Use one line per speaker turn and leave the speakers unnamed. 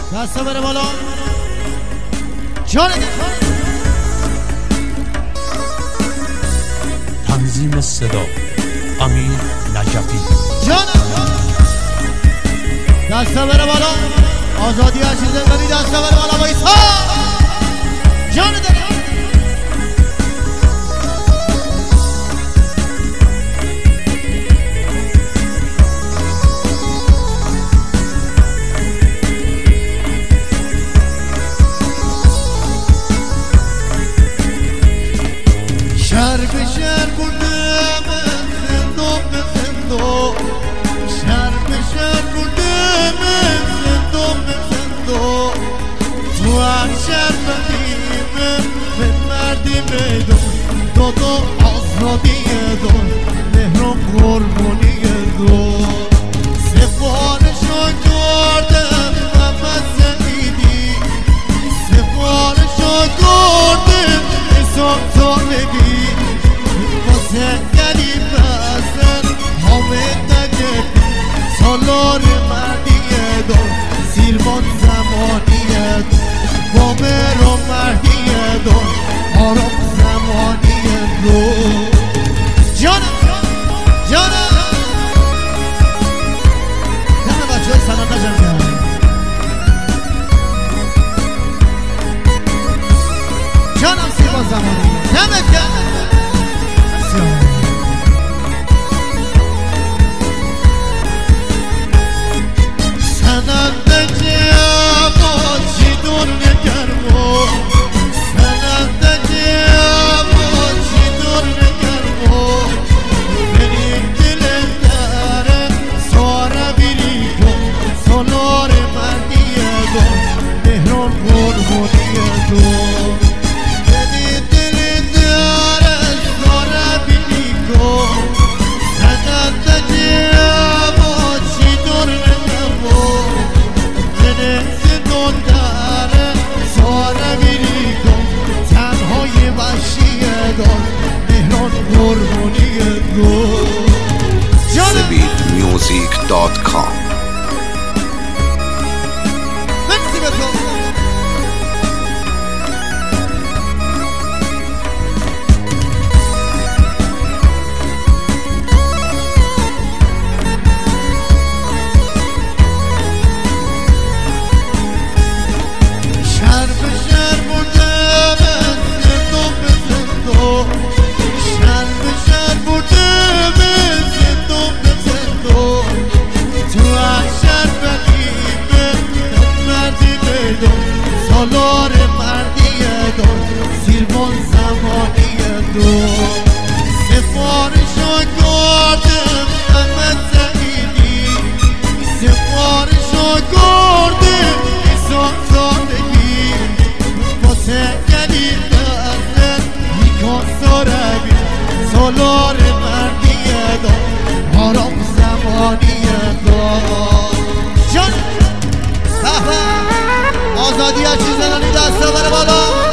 دستا بره بالا جان
تنظیم صدا امیر نجفی
جان دستا بره بالا آزادی عزیز زندگی دستا بره بالا وایسا جان داری شهر به شهر بردم زندان به زندان شهر به شهر بردم زندان به زندان تو هر شهر بدیم به مردی میدان دادا آزادی دار مهران قربانی دار سفارشو کردم محمد زهیدی سفارشو کردم حساب زالگی واسه گلی بزن حامد نگفت سالار مردیه دار سیربان زمانیه دار بامر و مردیه دار آرام زمانیه دار جانم جانم دم بچه های سلام نجم کرد جانم سیربان زمانیه دمت کرد
SweetMusic.com
مرسی به تو شهر به شهر بردم زندان به زندان شهر به شهر بردم زندان به زندان تو هر شهر بدیمه مردی میدان سالار مردیه دار سیربان زمانیه دار سفارشو کردم محمد زهیدی سفارشو کردم حساب زادگی واسه گلی بزن یکان ساربی سالار مردیه دار آرام زمانیه دار جان آزادی چیز زنانی دسته بره بالا